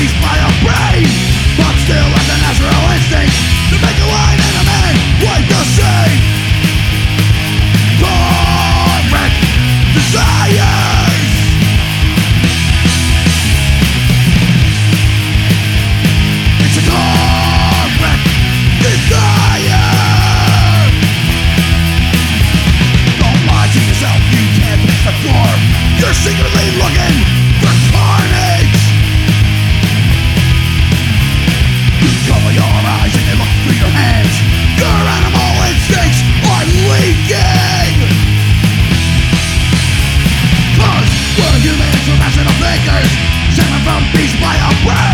beast by a brain, but still has a natural instinct to make a line in a man like the sea. Torment desires. It's a torment desire. Don't lie to yourself, you can't pick the floor. You're secretly looking for carnage. You cover your eyes and you look through your hands. Your animal instincts are leaking. Cause we're humans, we're rational thinkers, separate from beasts by a brain.